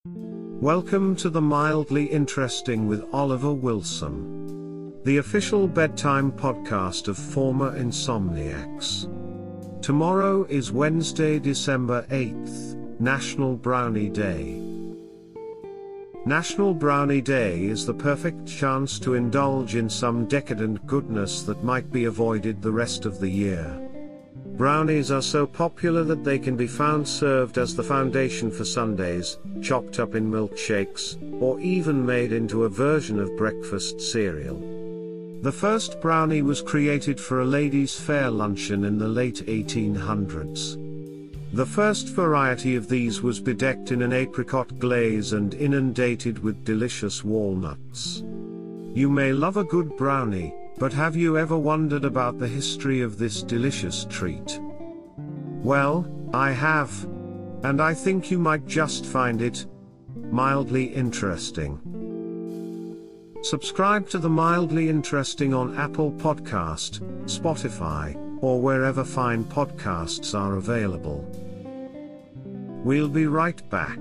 Welcome to the Mildly Interesting with Oliver Wilson, the official bedtime podcast of former insomniacs. Tomorrow is Wednesday, December 8th, National Brownie Day. National Brownie Day is the perfect chance to indulge in some decadent goodness that might be avoided the rest of the year. Brownies are so popular that they can be found served as the foundation for sundaes, chopped up in milkshakes, or even made into a version of breakfast cereal. The first brownie was created for a ladies' fair luncheon in the late 1800s. The first variety of these was bedecked in an apricot glaze and inundated with delicious walnuts. You may love a good brownie, but have you ever wondered about the history of this delicious treat? Well, I have. And I think you might just find it mildly interesting. Subscribe to the Mildly Interesting on Apple Podcast, Spotify, or wherever fine podcasts are available. We'll be right back.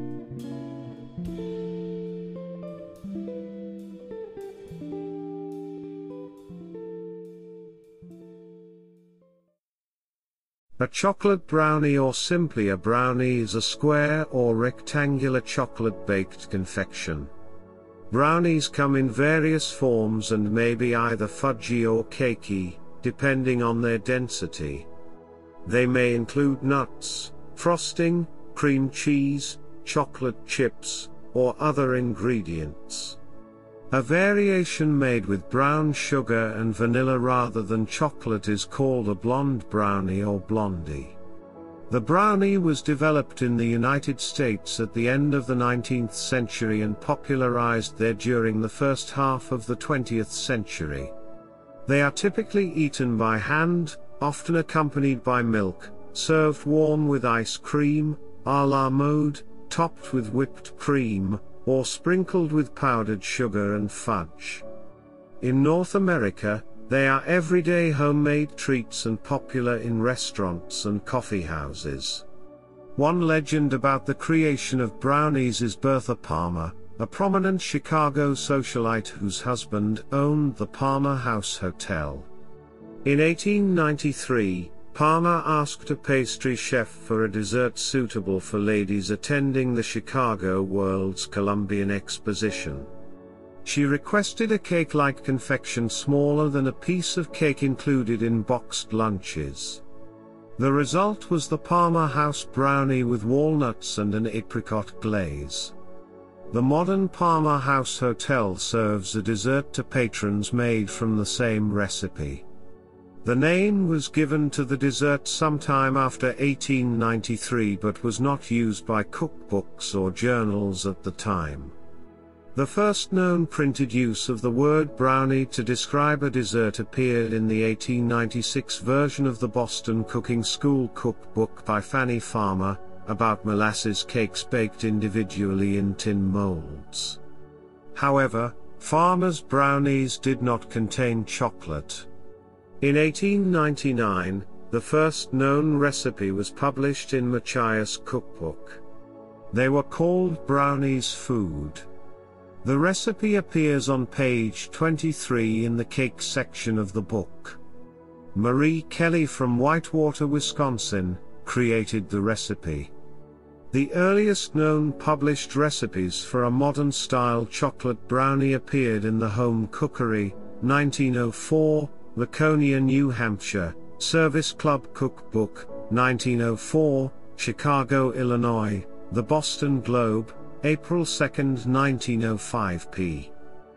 A chocolate brownie, or simply a brownie, is a square or rectangular chocolate-baked confection. Brownies come in various forms and may be either fudgy or cakey, depending on their density. They may include nuts, frosting, cream cheese, chocolate chips, or other ingredients. A variation made with brown sugar and vanilla rather than chocolate is called a blonde brownie or blondie. The brownie was developed in the United States at the end of the 19th century and popularized there during the first half of the 20th century. They are typically eaten by hand, often accompanied by milk, served warm with ice cream, a la mode, topped with whipped cream, or sprinkled with powdered sugar and fudge. In North America, they are everyday homemade treats and popular in restaurants and coffee houses. One legend about the creation of brownies is Bertha Palmer, a prominent Chicago socialite whose husband owned the Palmer House Hotel. In 1893, Palmer asked a pastry chef for a dessert suitable for ladies attending the Chicago World's Columbian Exposition. She requested a cake-like confection smaller than a piece of cake included in boxed lunches. The result was the Palmer House brownie with walnuts and an apricot glaze. The modern Palmer House Hotel serves a dessert to patrons made from the same recipe. The name was given to the dessert sometime after 1893 but was not used by cookbooks or journals at the time. The first known printed use of the word brownie to describe a dessert appeared in the 1896 version of the Boston Cooking School cookbook by Fanny Farmer, about molasses cakes baked individually in tin molds. However, Farmer's brownies did not contain chocolate. In 1899, the first known recipe was published in Machias cookbook. They were called Brownies Food. The recipe appears on page 23 in the cake section of the book. Marie Kelly from Whitewater, Wisconsin, created the recipe. The earliest known published recipes for a modern-style chocolate brownie appeared in the Home Cookery, 1904, Laconia, New Hampshire, Service Club Cookbook, 1904, Chicago, Illinois, The Boston Globe, April 2, 1905 p.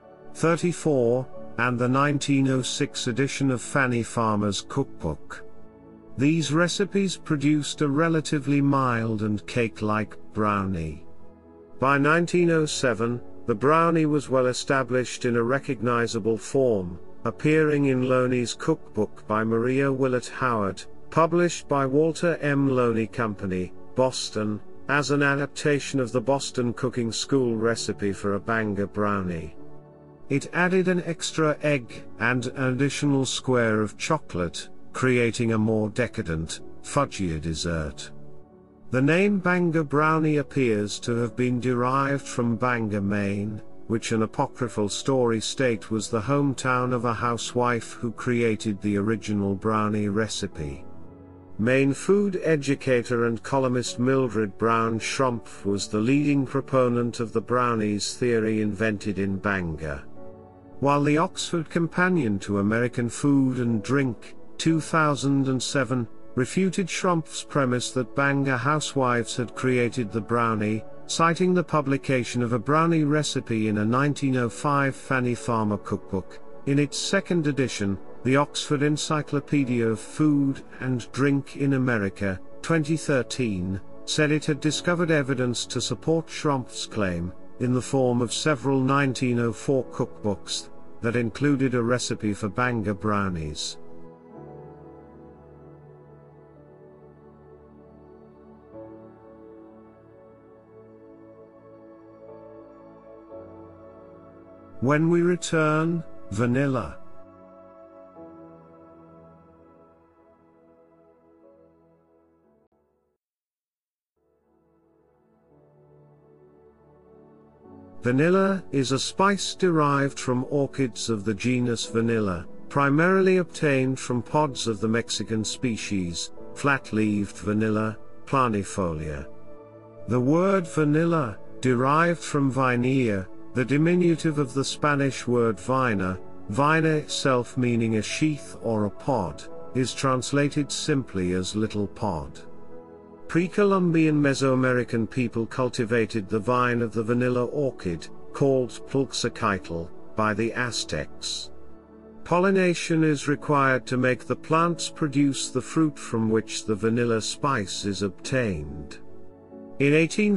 34, and the 1906 edition of Fanny Farmer's cookbook. These recipes produced a relatively mild and cake-like brownie. By 1907, the brownie was well established in a recognizable form, appearing in Loney's cookbook by Maria Willett Howard, published by Walter M. Loney Company, Boston, as an adaptation of the Boston Cooking School recipe for a Bangor brownie. It added an extra egg and an additional square of chocolate, creating a more decadent, fudgier dessert. The name Bangor brownie appears to have been derived from Bangor, Maine, which an apocryphal story states was the hometown of a housewife who created the original brownie recipe. Maine food educator and columnist Mildred Brown Schrumpf was the leading proponent of the brownies theory invented in Bangor. While the Oxford Companion to American Food and Drink, 2007, refuted Schrumpf's premise that Bangor housewives had created the brownie, citing the publication of a brownie recipe in a 1905 Fanny Farmer cookbook. In its second edition, the Oxford Encyclopedia of Food and Drink in America, 2013, said it had discovered evidence to support Schrumpf's claim, in the form of several 1904 cookbooks, that included a recipe for Bangor brownies. When we return, vanilla. Vanilla is a spice derived from orchids of the genus Vanilla, primarily obtained from pods of the Mexican species, flat-leaved Vanilla planifolia. The word vanilla, derived from vainilla, the diminutive of the Spanish word vaina, vaina itself meaning a sheath or a pod, is translated simply as little pod. Pre-Columbian Mesoamerican people cultivated the vine of the vanilla orchid, called Pulxaquitl, by the Aztecs. Pollination is required to make the plants produce the fruit from which the vanilla spice is obtained. In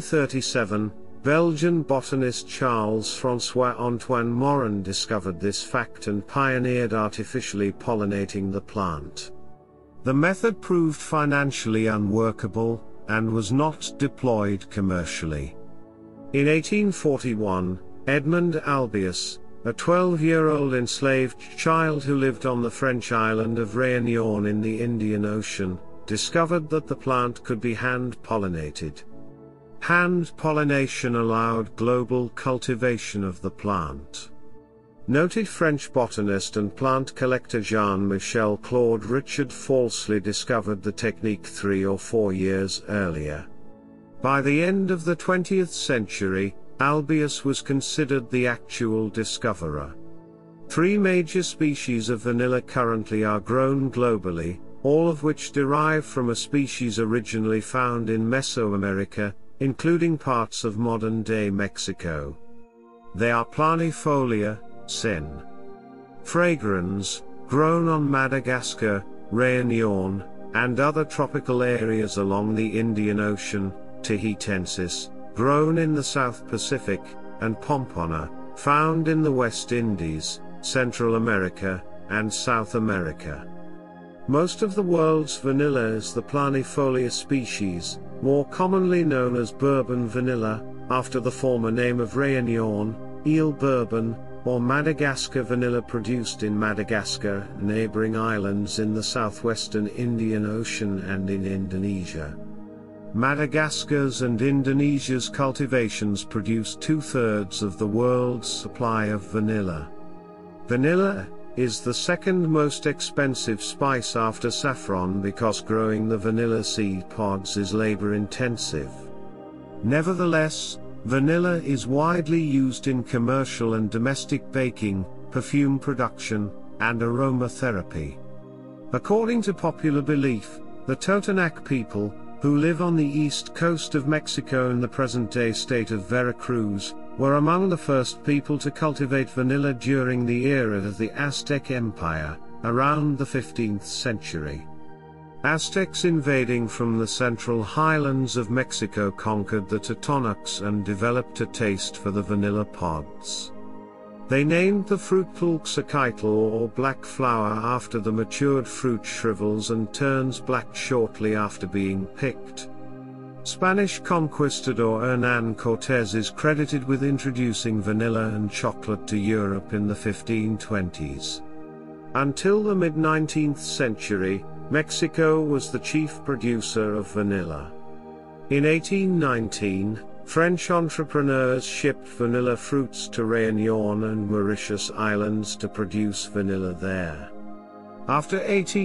1837, Belgian botanist Charles-François-Antoine Morin discovered this fact and pioneered artificially pollinating the plant. The method proved financially unworkable, and was not deployed commercially. In 1841, Edmond Albius, a 12-year-old enslaved child who lived on the French island of Réunion in the Indian Ocean, discovered that the plant could be hand-pollinated. Hand pollination allowed global cultivation of the plant. Noted French botanist and plant collector Jean-Michel Claude Richard falsely discovered the technique 3 or 4 years earlier. By the end of the 20th century, Albius was considered the actual discoverer. 3 major species of vanilla currently are grown globally, all of which derive from a species originally found in Mesoamerica, including parts of modern-day Mexico. They are planifolia, sin. Fragrans, grown on Madagascar, Réunion, and other tropical areas along the Indian Ocean, Tahitensis, grown in the South Pacific, and Pompona, found in the West Indies, Central America, and South America. Most of the world's vanilla is the planifolia species, more commonly known as bourbon vanilla, after the former name of Réunion, Ile Bourbon, or Madagascar vanilla produced in Madagascar, neighboring islands in the southwestern Indian Ocean and in Indonesia. Madagascar's and Indonesia's cultivations produce 2/3 of the world's supply of vanilla. Vanilla is the second most expensive spice after saffron because growing the vanilla seed pods is labor-intensive. Nevertheless, vanilla is widely used in commercial and domestic baking, perfume production, and aromatherapy. According to popular belief, the Totonac people, who live on the east coast of Mexico in the present-day state of Veracruz, were among the first people to cultivate vanilla during the era of the Aztec Empire, around the 15th century. Aztecs invading from the central highlands of Mexico conquered the Totonacs and developed a taste for the vanilla pods. They named the fruit Pulxaquitl or black flower after the matured fruit shrivels and turns black shortly after being picked. Spanish conquistador Hernán Cortés is credited with introducing vanilla and chocolate to Europe in the 1520s. Until the mid-19th century, Mexico was the chief producer of vanilla. In 1819, French entrepreneurs shipped vanilla fruits to Réunion and Mauritius Islands to produce vanilla there. After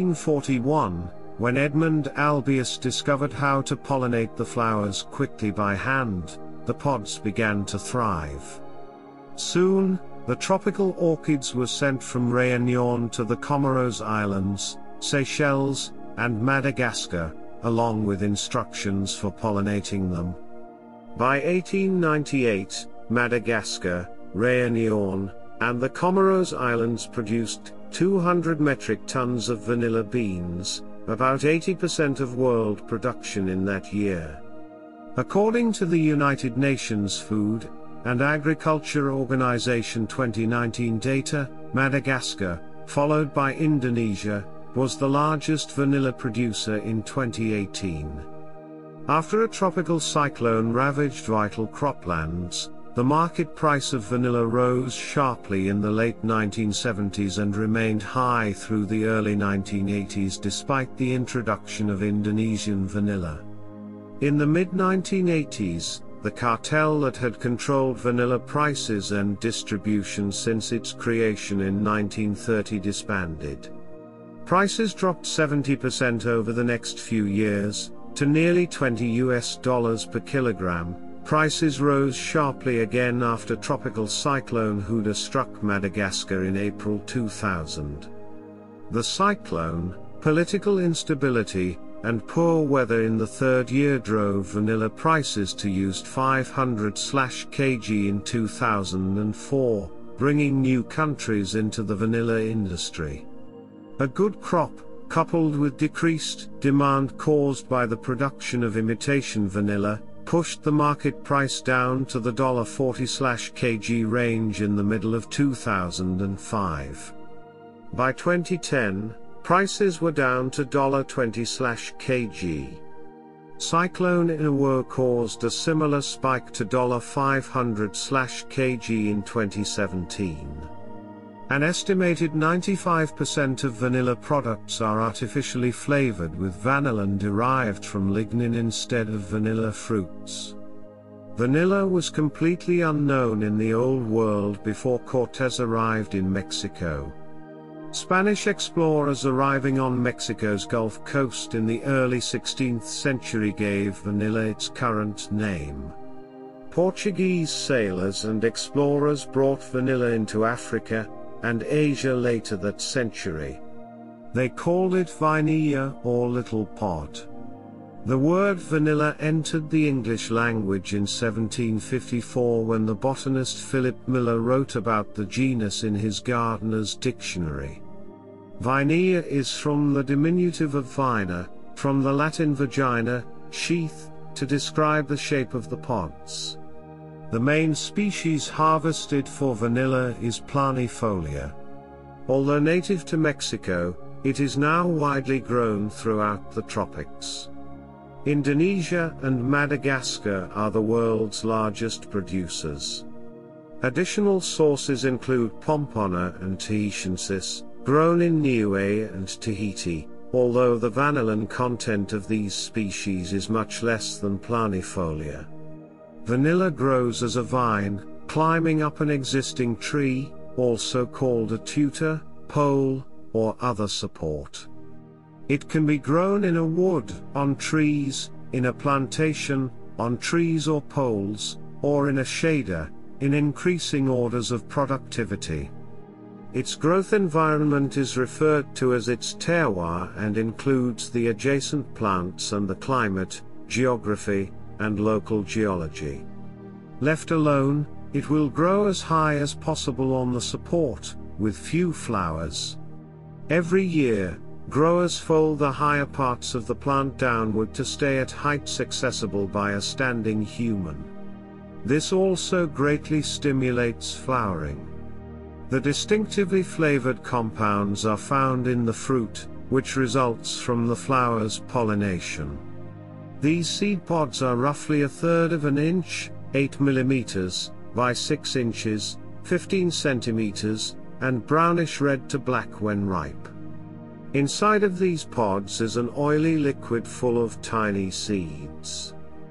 1841, when Edmund Albius discovered how to pollinate the flowers quickly by hand, the pods began to thrive. Soon, the tropical orchids were sent from Réunion to the Comoros Islands, Seychelles, and Madagascar, along with instructions for pollinating them. By 1898, Madagascar, Réunion, and the Comoros Islands produced 200 metric tons of vanilla beans, about 80% of world production in that year. According to the United Nations Food and Agriculture Organization 2019 data, Madagascar, followed by Indonesia, was the largest vanilla producer in 2018. After a tropical cyclone ravaged vital croplands, the market price of vanilla rose sharply in the late 1970s and remained high through the early 1980s despite the introduction of Indonesian vanilla. In the mid-1980s, the cartel that had controlled vanilla prices and distribution since its creation in 1930 disbanded. Prices dropped 70% over the next few years, to nearly $20 per kilogram. Prices rose sharply again after tropical cyclone Huda struck Madagascar in April 2000. The cyclone, political instability, and poor weather in the third year drove vanilla prices to used $500/kg in 2004, bringing new countries into the vanilla industry. A good crop, coupled with decreased demand caused by the production of imitation vanilla, pushed the market price down to the $40/kg range in the middle of 2005. By 2010, prices were down to $20/kg. Cyclone Inawar caused a similar spike to $500/kg in 2017. An estimated 95% of vanilla products are artificially flavored with vanillin derived from lignin instead of vanilla fruits. Vanilla was completely unknown in the Old World before Cortés arrived in Mexico. Spanish explorers arriving on Mexico's Gulf Coast in the early 16th century gave vanilla its current name. Portuguese sailors and explorers brought vanilla into Africa and Asia later that century. They called it vainilla or little pod. The word vanilla entered the English language in 1754 when the botanist Philip Miller wrote about the genus in his Gardener's Dictionary. Vainilla is from the diminutive of vina, from the Latin vagina, sheath, to describe the shape of the pods. The main species harvested for vanilla is planifolia. Although native to Mexico, it is now widely grown throughout the tropics. Indonesia and Madagascar are the world's largest producers. Additional sources include Pompona and Tahitiensis, grown in Niue and Tahiti, although the vanillin content of these species is much less than planifolia. Vanilla grows as a vine, climbing up an existing tree, also called a tutor, pole, or other support. It can be grown in a wood, on trees, in a plantation, on trees or poles, or in a shader, in increasing orders of productivity. Its growth environment is referred to as its terroir and includes the adjacent plants and the climate, geography, and local geology. Left alone, it will grow as high as possible on the support, with few flowers. Every year, growers fold the higher parts of the plant downward to stay at heights accessible by a standing human. This also greatly stimulates flowering. The distinctively flavored compounds are found in the fruit, which results from the flower's pollination. These seed pods are roughly a third of an inch, 8 mm, by 6 inches, 15 centimeters, and brownish red to black when ripe. Inside of these pods is an oily liquid full of tiny seeds.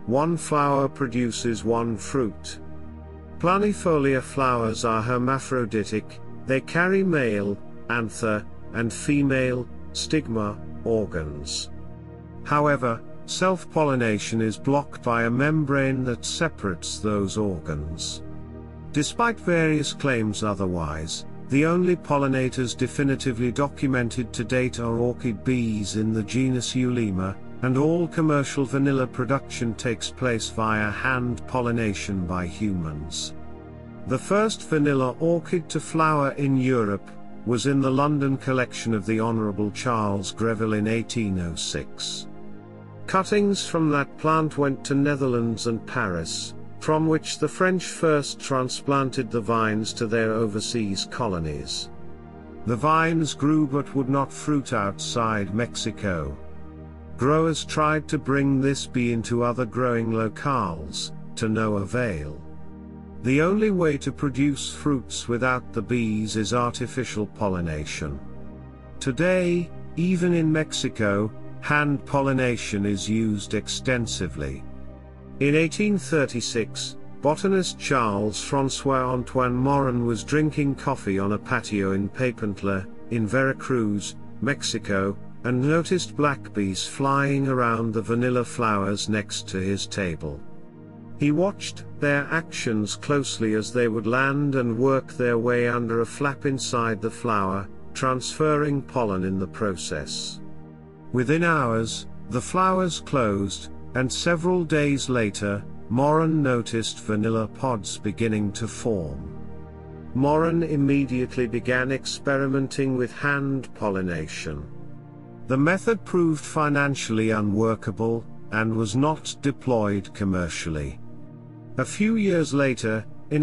one flower produces one fruit. Planifolia flowers are hermaphroditic, they carry male, anther, and female, stigma, organs. However, self-pollination is blocked by a membrane that separates those organs. Despite various claims otherwise, the only pollinators definitively documented to date are orchid bees in the genus Eulyma, and all commercial vanilla production takes place via hand pollination by humans. The first vanilla orchid to flower in Europe was in the London collection of the Honourable Charles Greville in 1806. Cuttings from that plant went to Netherlands and Paris, from which the French first transplanted the vines to their overseas colonies. The vines grew but would not fruit outside Mexico. Growers tried to bring this bee into other growing locales, to no avail. The only way to produce fruits without the bees is artificial pollination. Today, even in Mexico, hand pollination is used extensively. In 1836, botanist Charles-François Antoine Morin was drinking coffee on a patio in Papantla, in Veracruz, Mexico, and noticed black bees flying around the vanilla flowers next to his table. He watched their actions closely as they would land and work their way under a flap inside the flower, transferring pollen in the process. Within hours, the flowers closed, and several days later, Morin noticed vanilla pods beginning to form. Morin immediately began experimenting with hand pollination. The method proved financially unworkable, and was not deployed commercially. A few years later, in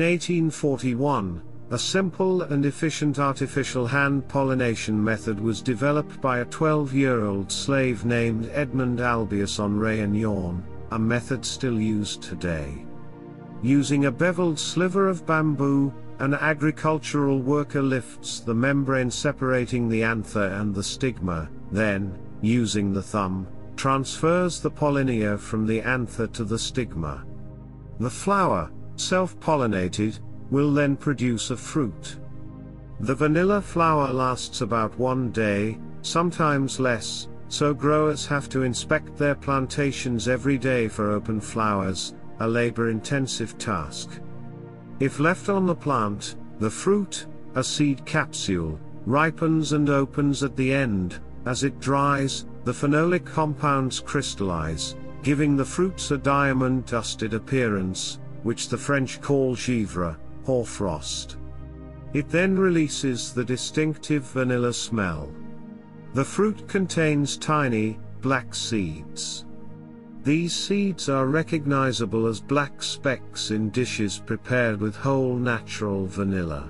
1841, a simple and efficient artificial hand pollination method was developed by a 12-year-old slave named Edmond Albius on Réunion, a method still used today. Using a beveled sliver of bamboo, an agricultural worker lifts the membrane separating the anther and the stigma, then, using the thumb, transfers the pollinia from the anther to the stigma. The flower, self-pollinated, will then produce a fruit. The vanilla flower lasts about 1 day, sometimes less, so growers have to inspect their plantations every day for open flowers, a labor-intensive task. If left on the plant, the fruit, a seed capsule, ripens and opens at the end. As it dries, the phenolic compounds crystallize, giving the fruits a diamond-dusted appearance, which the French call givre, hoarfrost. It then releases the distinctive vanilla smell. The fruit contains tiny, black seeds. These seeds are recognizable as black specks in dishes prepared with whole natural vanilla.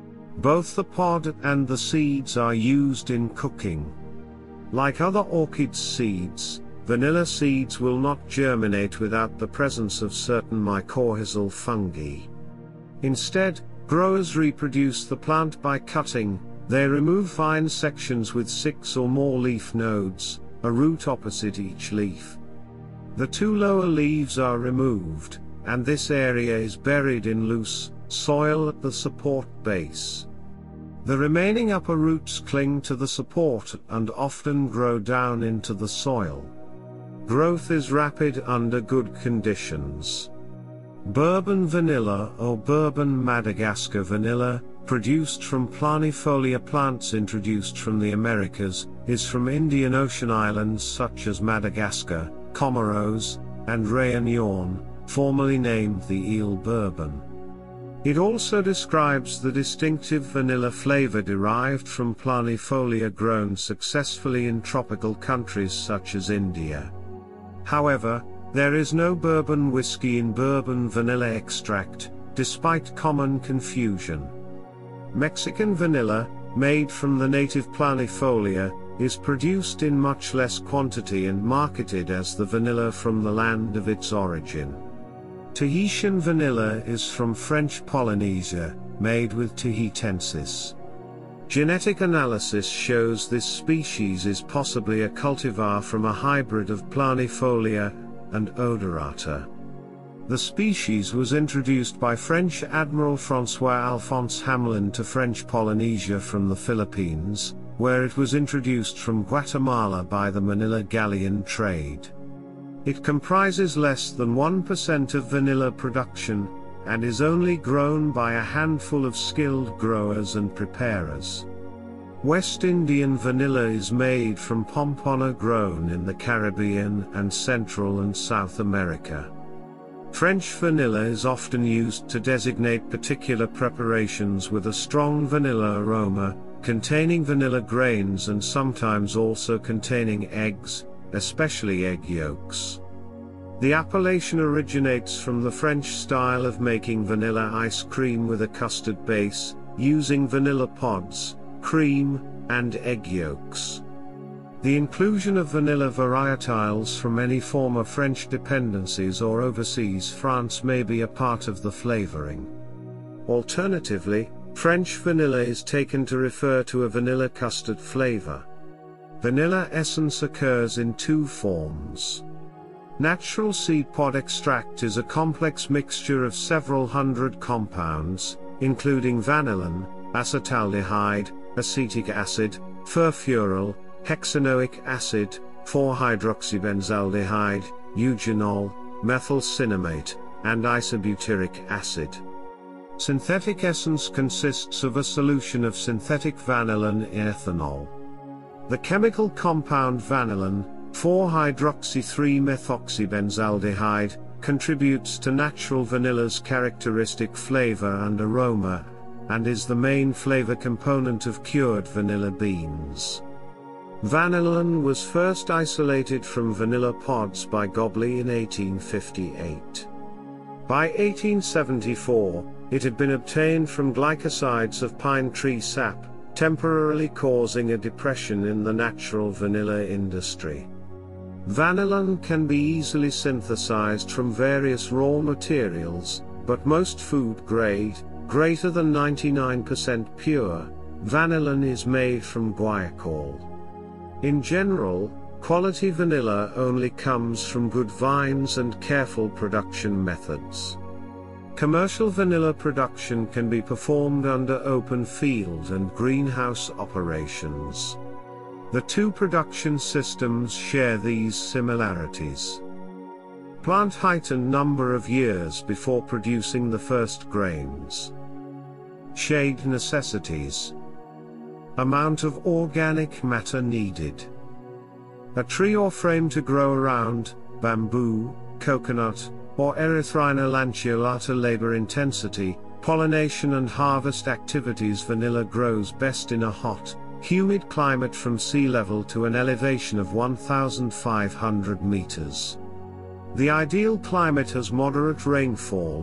Both the pod and the seeds are used in cooking. Like other orchid seeds, vanilla seeds will not germinate without the presence of certain mycorrhizal fungi. Instead, growers reproduce the plant by cutting. They remove vine sections with 6 or more leaf nodes, a root opposite each leaf. The 2 lower leaves are removed, and this area is buried in loose soil at the support base. The remaining upper roots cling to the support and often grow down into the soil. Growth is rapid under good conditions. Bourbon vanilla or Bourbon Madagascar vanilla, produced from planifolia plants introduced from the Americas, is from Indian Ocean islands such as Madagascar, Comoros, and Réunion, formerly named the Ile Bourbon. It also describes the distinctive vanilla flavor derived from planifolia grown successfully in tropical countries such as India. However, there is no bourbon whiskey in bourbon vanilla extract, despite common confusion. Mexican vanilla, made from the native planifolia, is produced in much less quantity and marketed as the vanilla from the land of its origin. Tahitian vanilla is from French Polynesia, made with Tahitensis. Genetic analysis shows this species is possibly a cultivar from a hybrid of planifolia and odorata. The species was introduced by French Admiral François-Alphonse Hamelin to French Polynesia from the Philippines, where it was introduced from Guatemala by the Manila Galleon trade. It comprises less than 1% of vanilla production, and is only grown by a handful of skilled growers and preparers. West Indian vanilla is made from pompona grown in the Caribbean and Central and South America. French vanilla is often used to designate particular preparations with a strong vanilla aroma, containing vanilla grains and sometimes also containing eggs, especially egg yolks. The appellation originates from the French style of making vanilla ice cream with a custard base, using vanilla pods, cream, and egg yolks. The inclusion of vanilla varietals from any former French dependencies or overseas France may be a part of the flavoring. Alternatively, French vanilla is taken to refer to a vanilla custard flavor. Vanilla essence occurs in two forms. Natural seed pod extract is a complex mixture of several hundred compounds, including vanillin, acetaldehyde, acetic acid, furfuryl, hexanoic acid, 4-hydroxybenzaldehyde, eugenol, methyl cinnamate, and isobutyric acid. Synthetic essence consists of a solution of synthetic vanillin in ethanol. The chemical compound vanillin, 4-hydroxy-3-methoxybenzaldehyde, contributes to natural vanilla's characteristic flavor and aroma, and is the main flavor component of cured vanilla beans. Vanillin was first isolated from vanilla pods by Gobley in 1858. By 1874, it had been obtained from glycosides of pine tree sap, temporarily causing a depression in the natural vanilla industry. Vanillin can be easily synthesized from various raw materials, but most food grade, greater than 99% pure, vanillin is made from guaiacol. In general, quality vanilla only comes from good vines and careful production methods. Commercial vanilla production can be performed under open field and greenhouse operations. The two production systems share these similarities. Plant height and number of years before producing the first grains. Shade necessities. Amount of organic matter needed. A tree or frame to grow around, bamboo, coconut, or Erythrina lanceolata. Labor intensity, pollination and harvest activities. Vanilla grows best in a hot, humid climate from sea level to an elevation of 1,500 meters. The ideal climate has moderate rainfall,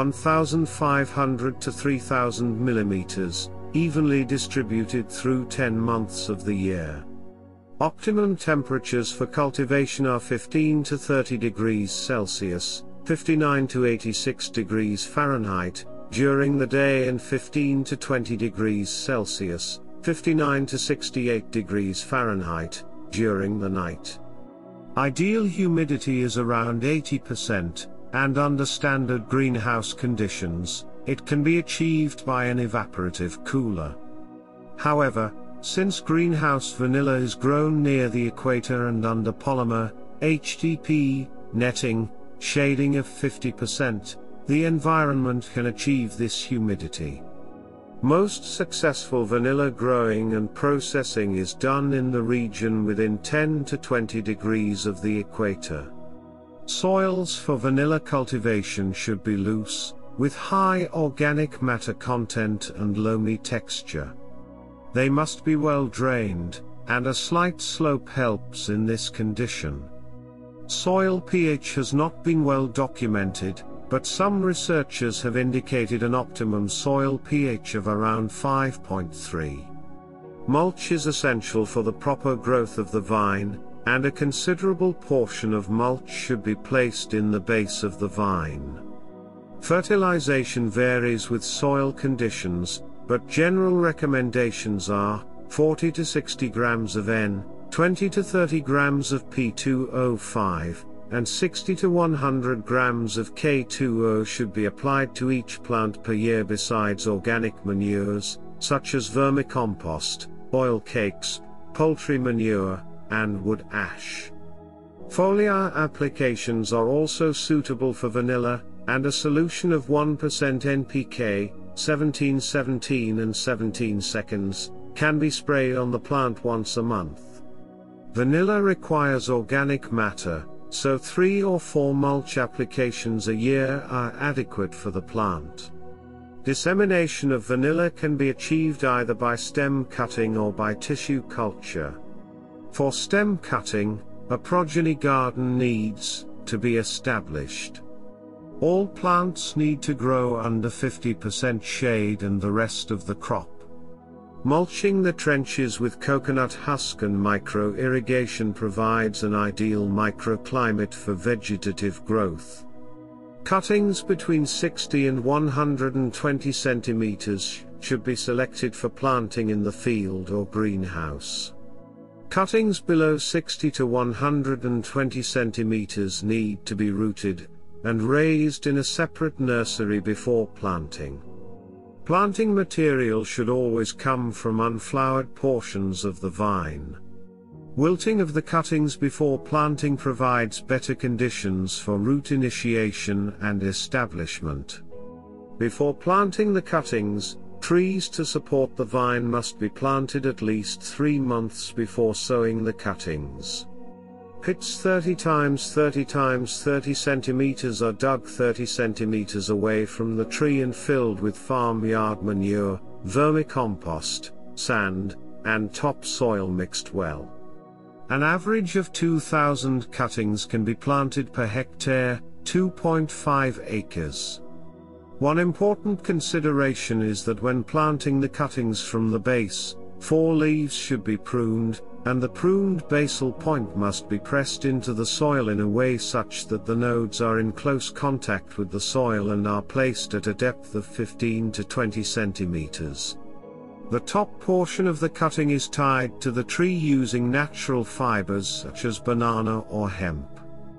1,500 to 3,000 millimeters, evenly distributed through 10 months of the year. Optimum temperatures for cultivation are 15 to 30 degrees Celsius, 59 to 86 degrees Fahrenheit, during the day and 15 to 20 degrees Celsius, 59 to 68 degrees Fahrenheit, during the night. Ideal humidity is around 80%, and under standard greenhouse conditions, it can be achieved by an evaporative cooler. However, since greenhouse vanilla is grown near the equator and under polymer, HDP, netting, shading of 50%, the environment can achieve this humidity. Most successful vanilla growing and processing is done in the region within 10 to 20 degrees of the equator. Soils for vanilla cultivation should be loose, with high organic matter content and loamy texture. They must be well drained, and a slight slope helps in this condition. Soil pH has not been well documented, but some researchers have indicated an optimum soil pH of around 5.3. Mulch is essential for the proper growth of the vine, and a considerable portion of mulch should be placed in the base of the vine. Fertilization varies with soil conditions, but general recommendations are 40 to 60 grams of N, 20 to 30 grams of P2O5, and 60 to 100 grams of K2O should be applied to each plant per year besides organic manures, such as vermicompost, oil cakes, poultry manure, and wood ash. Foliar applications are also suitable for vanilla, and a solution of 1% NPK, 1717 and 17 seconds, can be sprayed on the plant once a month. Vanilla requires organic matter, so 3 or 4 mulch applications a year are adequate for the plant. Dissemination of vanilla can be achieved either by stem cutting or by tissue culture. For stem cutting, a progeny garden needs to be established. All plants need to grow under 50% shade and the rest of the crop. Mulching the trenches with coconut husk and micro-irrigation provides an ideal microclimate for vegetative growth. Cuttings between 60 and 120 centimeters should be selected for planting in the field or greenhouse. Cuttings below 60 to 120 centimeters need to be rooted and raised in a separate nursery before planting. Planting material should always come from unflowered portions of the vine. Wilting of the cuttings before planting provides better conditions for root initiation and establishment. Before planting the cuttings, trees to support the vine must be planted at least 3 months before sowing the cuttings. Pits 30 x 30 x 30 centimeters are dug 30 centimeters away from the tree and filled with farmyard manure, vermicompost, sand, and topsoil mixed well. An average of 2,000 cuttings can be planted per hectare, 2.5 acres. One important consideration is that when planting the cuttings from the base, 4 leaves should be pruned, and the pruned basal point must be pressed into the soil in a way such that the nodes are in close contact with the soil and are placed at a depth of 15 to 20 centimeters. The top portion of the cutting is tied to the tree using natural fibers such as banana or hemp.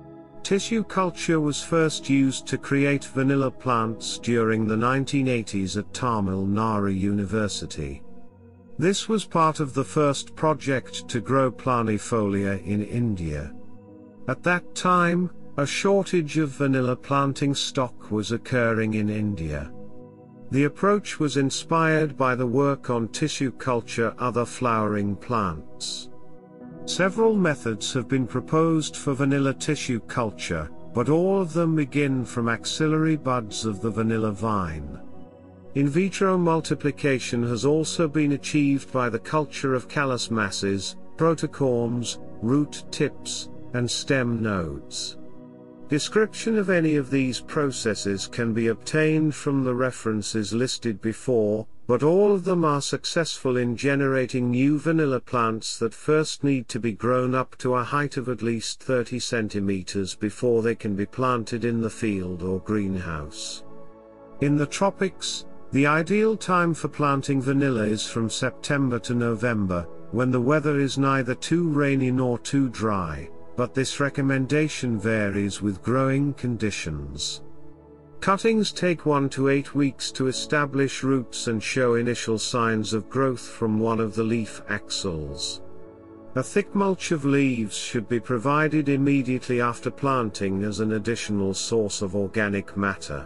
Tissue culture was first used to create vanilla plants during the 1980s at Tamil Nadu University. This was part of the first project to grow planifolia in India. At that time, a shortage of vanilla planting stock was occurring in India. The approach was inspired by the work on tissue culture other flowering plants. Several methods have been proposed for vanilla tissue culture, but all of them begin from axillary buds of the vanilla vine. In vitro multiplication has also been achieved by the culture of callus masses, protocorms, root tips, and stem nodes. Description of any of these processes can be obtained from the references listed before, but all of them are successful in generating new vanilla plants that first need to be grown up to a height of at least 30 centimeters before they can be planted in the field or greenhouse. In the tropics, the ideal time for planting vanilla is from September to November, when the weather is neither too rainy nor too dry, but this recommendation varies with growing conditions. Cuttings take 1 to 8 weeks to establish roots and show initial signs of growth from one of the leaf axils. A thick mulch of leaves should be provided immediately after planting as an additional source of organic matter.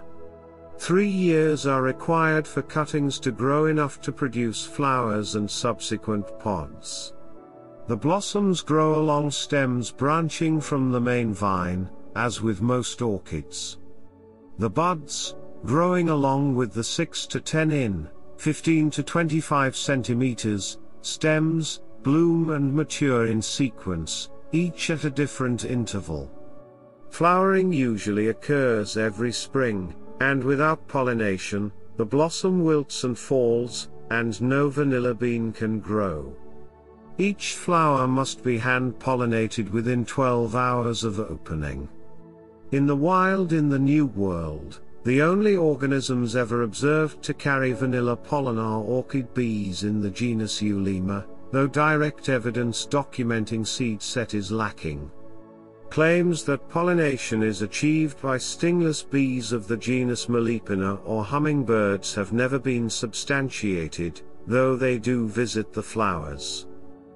3 years are required for cuttings to grow enough to produce flowers and subsequent pods. The blossoms grow along stems branching from the main vine, as with most orchids. The buds, growing along with the 6 to 10 in, 15 to 25 centimeters, stems, bloom and mature in sequence, each at a different interval. Flowering usually occurs every spring, and without pollination, the blossom wilts and falls, and no vanilla bean can grow. Each flower must be hand-pollinated within 12 hours of opening. In the wild in the New World, the only organisms ever observed to carry vanilla pollen are orchid bees in the genus Eulema, though direct evidence documenting seed set is lacking. Claims that pollination is achieved by stingless bees of the genus Melipona or hummingbirds have never been substantiated, though they do visit the flowers.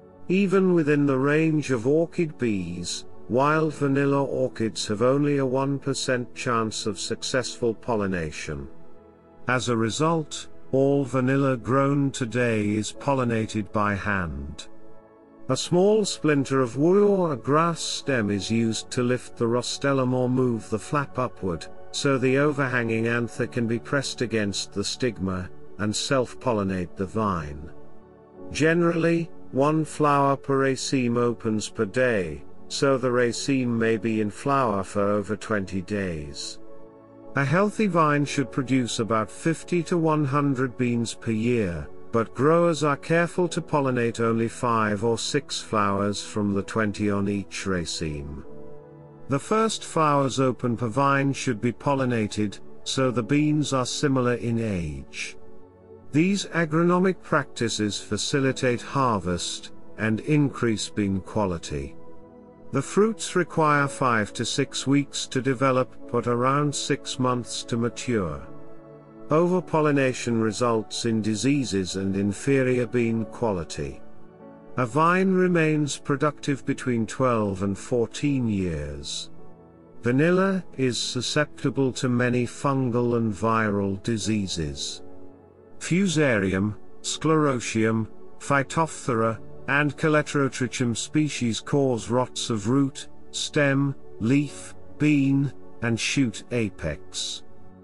Even within the range of orchid bees, wild vanilla orchids have only a 1% chance of successful pollination. As a result, all vanilla grown today is pollinated by hand. A small splinter of wood or a grass stem is used to lift the rostellum or move the flap upward, so the overhanging anther can be pressed against the stigma, and self-pollinate the vine. Generally, 1 flower per raceme opens per day, so the raceme may be in flower for over 20 days. A healthy vine should produce about 50 to 100 beans per year, but growers are careful to pollinate only 5 or 6 flowers from the 20 on each raceme. The first flowers open per vine should be pollinated, so the beans are similar in age. These agronomic practices facilitate harvest and increase bean quality. The fruits require 5 to 6 weeks to develop, but around 6 months to mature. Overpollination results in diseases and inferior bean quality. A vine remains productive between 12 and 14 years. Vanilla is susceptible to many fungal and viral diseases. Fusarium, Sclerotium, Phytophthora, and Coletrotrichum species cause rots of root, stem, leaf, bean, and shoot apex.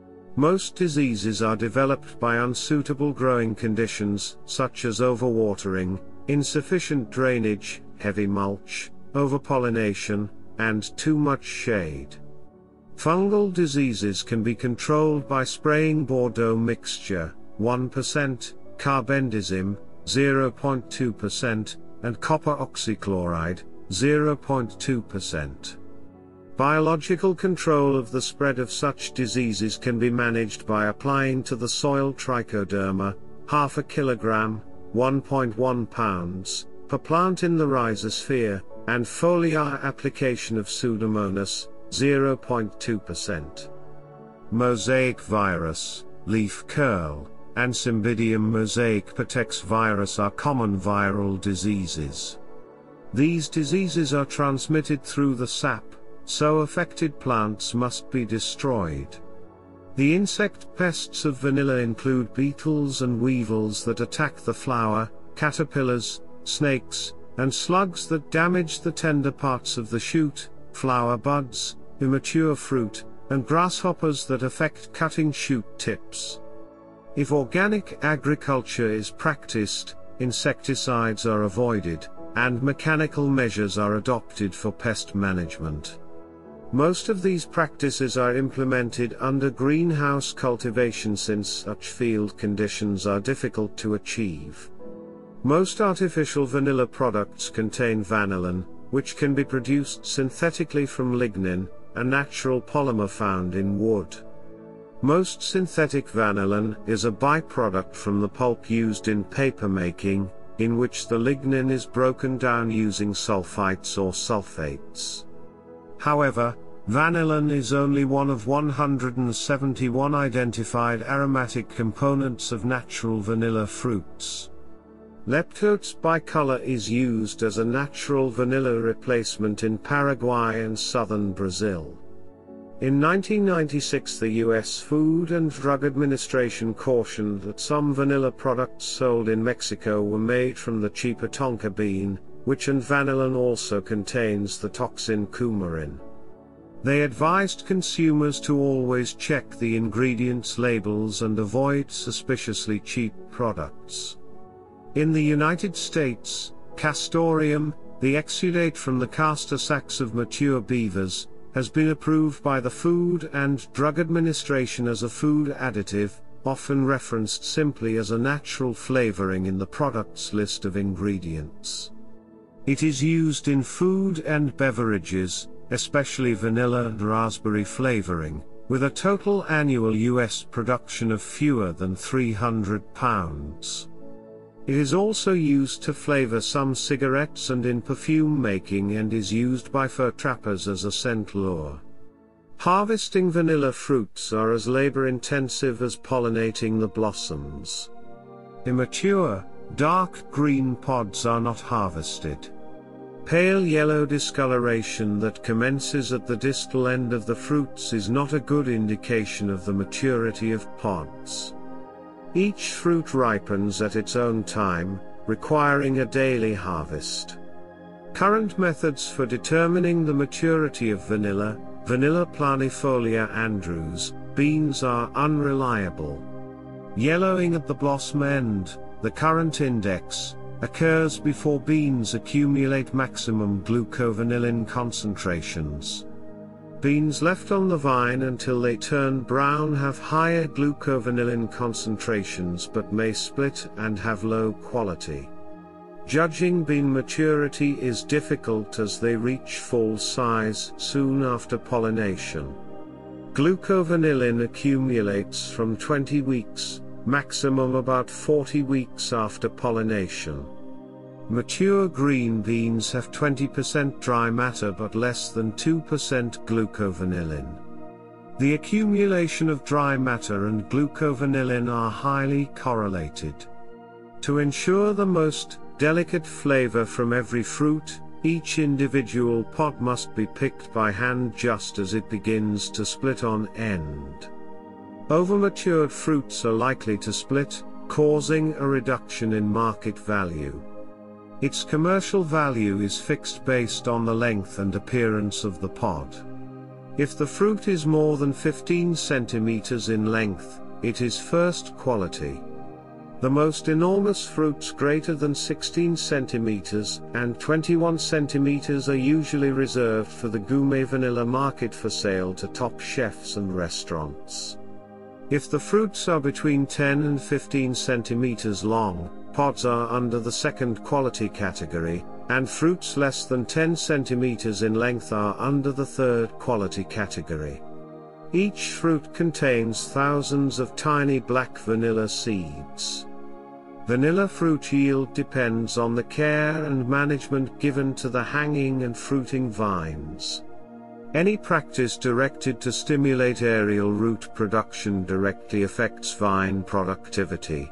Most diseases are developed by unsuitable growing conditions, such as overwatering, insufficient drainage, heavy mulch, overpollination, and too much shade. Fungal diseases can be controlled by spraying Bordeaux mixture, 1%, carbendazim, 0.2%, and copper oxychloride, 0.2%. Biological control of the spread of such diseases can be managed by applying to the soil trichoderma, 0.5 kilogram, 1.1 pounds, per plant in the rhizosphere, and foliar application of Pseudomonas, 0.2%. Mosaic virus, leaf curl, and Cymbidium mosaic patex virus are common viral diseases. These diseases are transmitted through the sap, so affected plants must be destroyed. The insect pests of vanilla include beetles and weevils that attack the flower, caterpillars, snakes, and slugs that damage the tender parts of the shoot, flower buds, immature fruit, and grasshoppers that affect cutting shoot tips. If organic agriculture is practiced, insecticides are avoided, and mechanical measures are adopted for pest management. Most of these practices are implemented under greenhouse cultivation since such field conditions are difficult to achieve. Most artificial vanilla products contain vanillin, which can be produced synthetically from lignin, a natural polymer found in wood. Most synthetic vanillin is a byproduct from the pulp used in paper making, in which the lignin is broken down using sulfites or sulfates. However, vanillin is only one of 171 identified aromatic components of natural vanilla fruits. Leptotes bicolor is used as a natural vanilla replacement in Paraguay and southern Brazil. In 1996, the U.S. Food and Drug Administration cautioned that some vanilla products sold in Mexico were made from the cheaper tonka bean, which and vanillin also contains the toxin coumarin. They advised consumers to always check the ingredients labels and avoid suspiciously cheap products. In the United States, castoreum, the exudate from the castor sacs of mature beavers, has been approved by the Food and Drug Administration as a food additive, often referenced simply as a natural flavoring in the product's list of ingredients. It is used in food and beverages, especially vanilla and raspberry flavoring, with a total annual U.S. production of fewer than 300 pounds. It is also used to flavor some cigarettes and in perfume making, and is used by fur trappers as a scent lure. Harvesting vanilla fruits are as labor-intensive as pollinating the blossoms. Immature, dark green pods are not harvested. Pale yellow discoloration that commences at the distal end of the fruits is not a good indication of the maturity of pods. Each fruit ripens at its own time, requiring a daily harvest. Current methods for determining the maturity of Vanilla planifolia Andrews, beans are unreliable. Yellowing at the blossom end, the currant index, occurs before beans accumulate maximum glucovanillin concentrations. Beans left on the vine until they turn brown have higher glucovanillin concentrations but may split and have low quality. Judging bean maturity is difficult as they reach full size soon after pollination. Glucovanillin accumulates from 20 weeks, maximum about 40 weeks after pollination. Mature green beans have 20% dry matter but less than 2% glucovanillin. The accumulation of dry matter and glucovanillin are highly correlated. To ensure the most delicate flavor from every fruit, each individual pod must be picked by hand just as it begins to split on end. Overmatured fruits are likely to split, causing a reduction in market value. Its commercial value is fixed based on the length and appearance of the pod. If the fruit is more than 15 centimeters in length, it is first quality. The most enormous fruits greater than 16 centimeters and 21 centimeters are usually reserved for the gourmet vanilla market for sale to top chefs and restaurants. If the fruits are between 10 and 15 centimeters long, pods are under the second quality category, and fruits less than 10 centimeters in length are under the third quality category. Each fruit contains thousands of tiny black vanilla seeds. Vanilla fruit yield depends on the care and management given to the hanging and fruiting vines. Any practice directed to stimulate aerial root production directly affects vine productivity.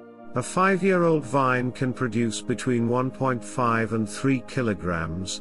A 5-year-old vine can produce between 1.5 and 3 kilograms,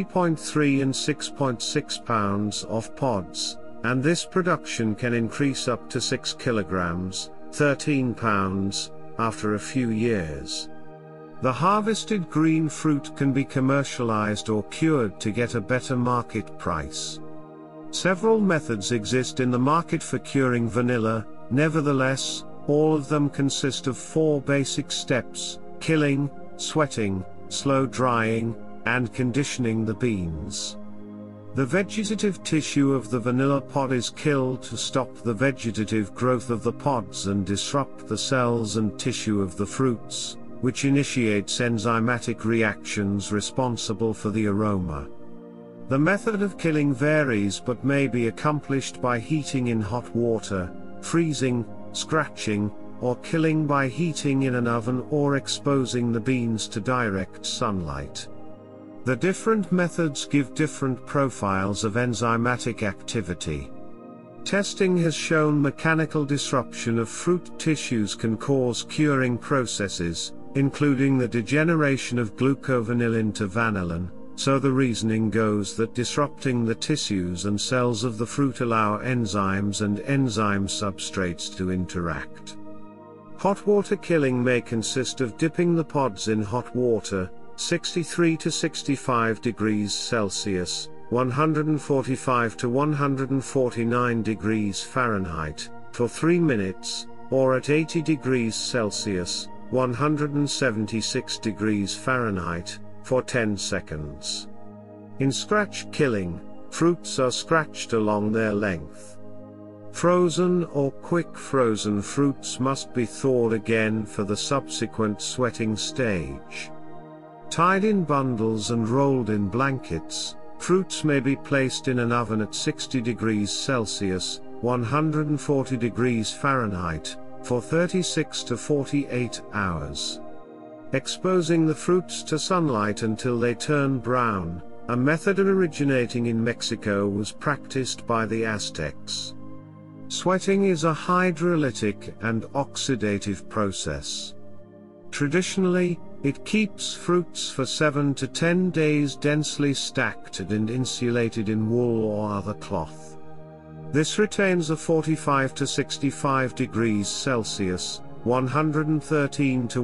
3.3 and 6.6 pounds of pods, and this production can increase up to 6 kilograms, 13 pounds, after a few years. The harvested green fruit can be commercialized or cured to get a better market price. Several methods exist in the market for curing vanilla, nevertheless, all of them consist of 4 basic steps: killing, sweating, slow drying, and conditioning the beans. The vegetative tissue of the vanilla pod is killed to stop the vegetative growth of the pods and disrupt the cells and tissue of the fruits, which initiates enzymatic reactions responsible for the aroma. The method of killing varies but may be accomplished by heating in hot water, freezing, scratching, or killing by heating in an oven or exposing the beans to direct sunlight. The different methods give different profiles of enzymatic activity. Testing has shown mechanical disruption of fruit tissues can cause curing processes, including the degeneration of glucovanillin to vanillin, so the reasoning goes that disrupting the tissues and cells of the fruit allow enzymes and enzyme substrates to interact. Hot water killing may consist of dipping the pods in hot water, 63 to 65 degrees Celsius, 145 to 149 degrees Fahrenheit, for 3 minutes, or at 80 degrees Celsius, 176 degrees Fahrenheit, for 10 seconds. In scratch killing, fruits are scratched along their length. Frozen or quick frozen fruits must be thawed again for the subsequent sweating stage. Tied in bundles and rolled in blankets, fruits may be placed in an oven at 60 degrees Celsius, 140 degrees Fahrenheit, for 36 to 48 hours. exposing the fruits to sunlight until they turn brown. A method originating in Mexico was practiced by the Aztecs. Sweating is a hydrolytic and oxidative process. Traditionally, it keeps fruits for 7 to 10 days densely stacked and insulated in wool or other cloth. This retains a 45 to 65 degrees Celsius, 113 to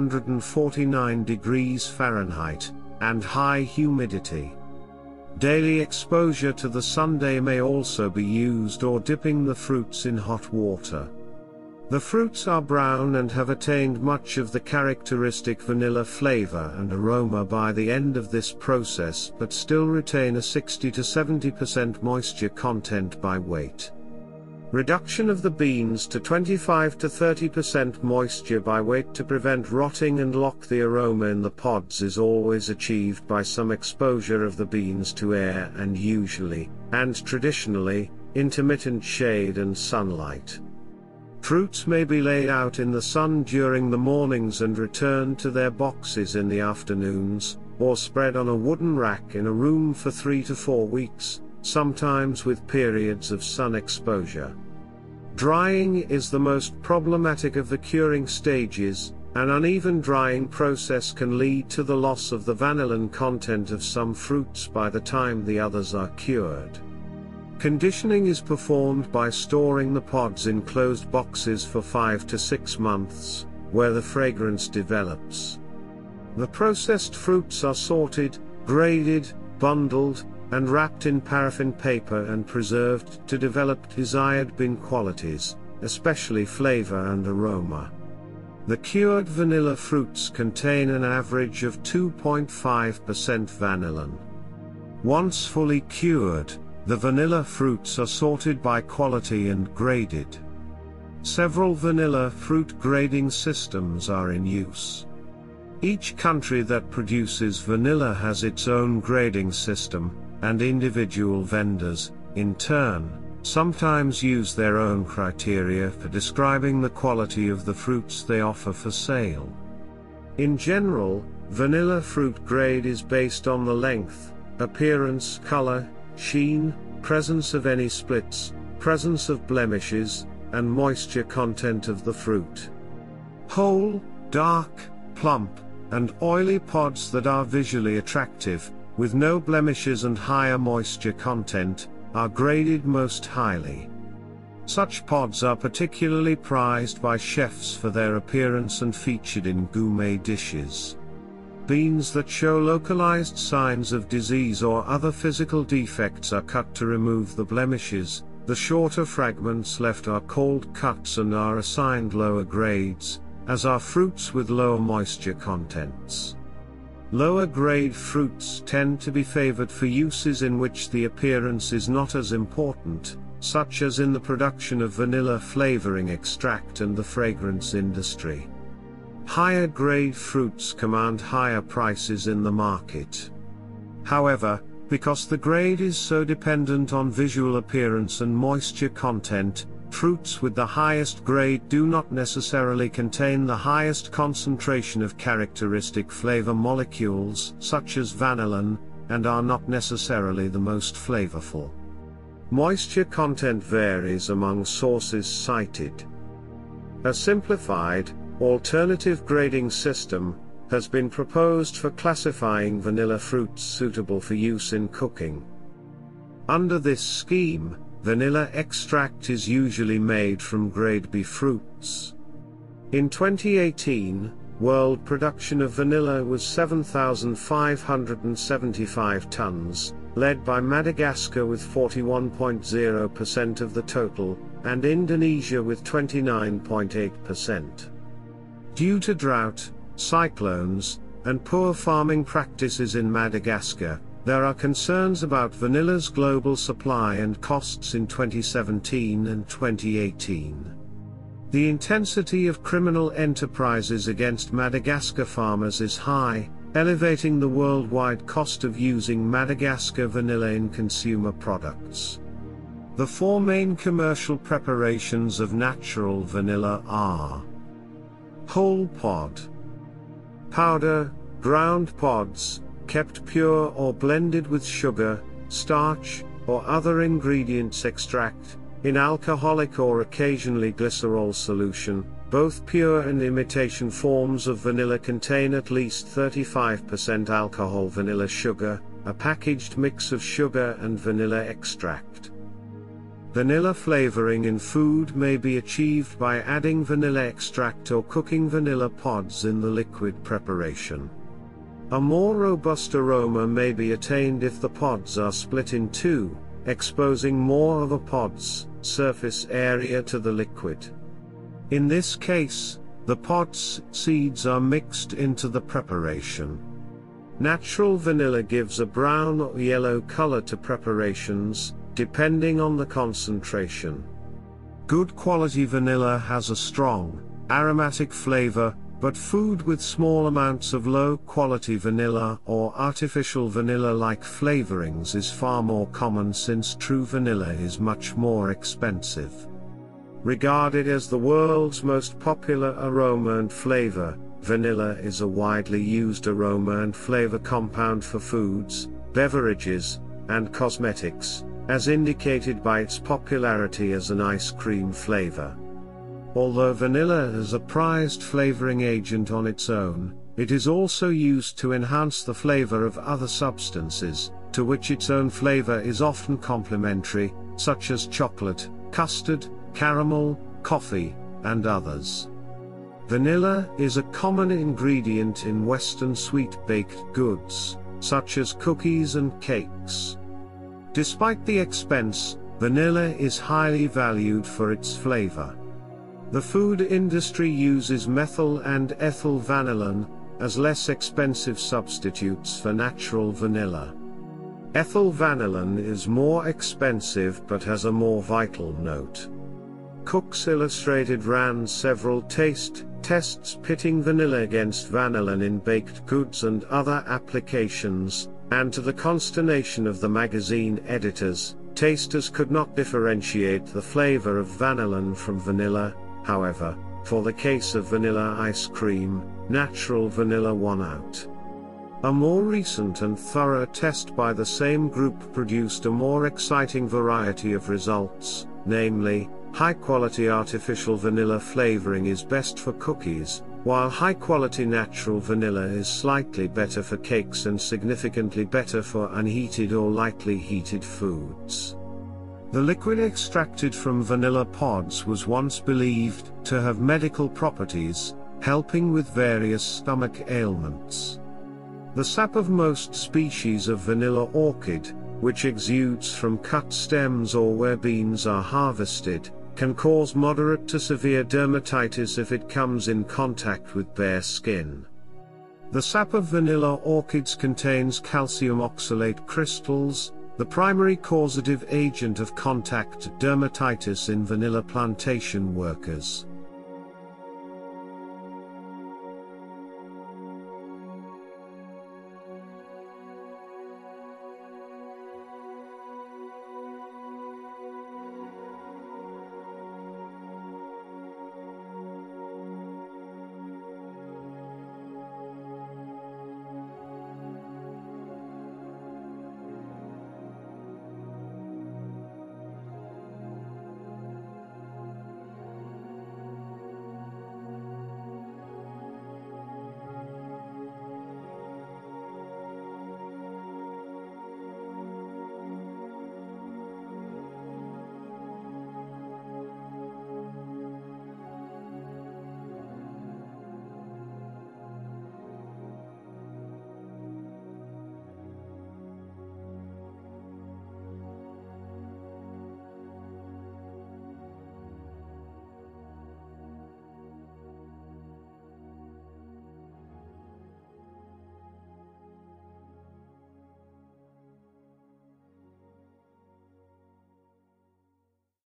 149 degrees Fahrenheit, and high humidity. Daily exposure to the sun may also be used, or dipping the fruits in hot water. The fruits are brown and have attained much of the characteristic vanilla flavor and aroma by the end of this process, but still retain a 60 to 70% moisture content by weight. Reduction of the beans to 25 to 30% moisture by weight to prevent rotting and lock the aroma in the pods is always achieved by some exposure of the beans to air and usually, and traditionally, intermittent shade and sunlight. Fruits may be laid out in the sun during the mornings and returned to their boxes in the afternoons, or spread on a wooden rack in a room for 3 to 4 weeks, sometimes with periods of sun exposure. Drying is the most problematic of the curing stages. An uneven drying process can lead to the loss of the vanillin content of some fruits by the time the others are cured. Conditioning is performed by storing the pods in closed boxes for 5 to 6 months, where the fragrance develops. The processed fruits are sorted, graded, bundled, and wrapped in paraffin paper and preserved to develop desired bean qualities, especially flavor and aroma. The cured vanilla fruits contain an average of 2.5% vanillin. Once fully cured, the vanilla fruits are sorted by quality and graded. Several vanilla fruit grading systems are in use. Each country that produces vanilla has its own grading system, and individual vendors, in turn, sometimes use their own criteria for describing the quality of the fruits they offer for sale. In general, vanilla fruit grade is based on the length, appearance, color, sheen, presence of any splits, presence of blemishes, and moisture content of the fruit. Whole, dark, plump, and oily pods that are visually attractive, with no blemishes and higher moisture content, are graded most highly. Such pods are particularly prized by chefs for their appearance and featured in gourmet dishes. Beans that show localized signs of disease or other physical defects are cut to remove the blemishes. The shorter fragments left are called cuts and are assigned lower grades, as are fruits with lower moisture contents. Lower grade fruits tend to be favored for uses in which the appearance is not as important, such as in the production of vanilla flavoring extract and the fragrance industry. Higher grade fruits command higher prices in the market. However, because the grade is so dependent on visual appearance and moisture content, fruits with the highest grade do not necessarily contain the highest concentration of characteristic flavor molecules, such as vanillin, and are not necessarily the most flavorful. Moisture content varies among sources cited. A simplified, alternative grading system has been proposed for classifying vanilla fruits suitable for use in cooking. Under this scheme, vanilla extract is usually made from grade B fruits. In 2018, world production of vanilla was 7,575 tons, led by Madagascar with 41.0% of the total, and Indonesia with 29.8%. Due to drought, cyclones, and poor farming practices in Madagascar, there are concerns about vanilla's global supply and costs in 2017 and 2018. The intensity of criminal enterprises against Madagascar farmers is high, elevating the worldwide cost of using Madagascar vanilla in consumer products. The four main commercial preparations of natural vanilla are: whole pod, powder, ground pods, kept pure or blended with sugar, starch, or other ingredients, extract, in alcoholic or occasionally glycerol solution. Both pure and imitation forms of vanilla contain at least 35% alcohol. Vanilla sugar, a packaged mix of sugar and vanilla extract. Vanilla flavoring in food may be achieved by adding vanilla extract or cooking vanilla pods in the liquid preparation. A more robust aroma may be attained if the pods are split in two, exposing more of a pod's surface area to the liquid. In this case, the pod's seeds are mixed into the preparation. Natural vanilla gives a brown or yellow color to preparations, depending on the concentration. Good quality vanilla has a strong, aromatic flavor, but food with small amounts of low-quality vanilla or artificial vanilla-like flavorings is far more common, since true vanilla is much more expensive. Regarded as the world's most popular aroma and flavor, vanilla is a widely used aroma and flavor compound for foods, beverages, and cosmetics, as indicated by its popularity as an ice cream flavor. Although vanilla is a prized flavoring agent on its own, it is also used to enhance the flavor of other substances, to which its own flavor is often complementary, such as chocolate, custard, caramel, coffee, and others. Vanilla is a common ingredient in Western sweet baked goods, such as cookies and cakes. Despite the expense, vanilla is highly valued for its flavor. The food industry uses methyl and ethyl vanillin as less expensive substitutes for natural vanilla. Ethyl vanillin is more expensive but has a more vital note. Cooks Illustrated ran several taste tests pitting vanilla against vanillin in baked goods and other applications, and to the consternation of the magazine editors, tasters could not differentiate the flavor of vanillin from vanilla. However, for the case of vanilla ice cream, natural vanilla won out. A more recent and thorough test by the same group produced a more exciting variety of results, namely, high-quality artificial vanilla flavoring is best for cookies, while high-quality natural vanilla is slightly better for cakes and significantly better for unheated or lightly heated foods. The liquid extracted from vanilla pods was once believed to have medical properties, helping with various stomach ailments. The sap of most species of vanilla orchid, which exudes from cut stems or where beans are harvested, can cause moderate to severe dermatitis if it comes in contact with bare skin. The sap of vanilla orchids contains calcium oxalate crystals, the primary causative agent of contact dermatitis in vanilla plantation workers.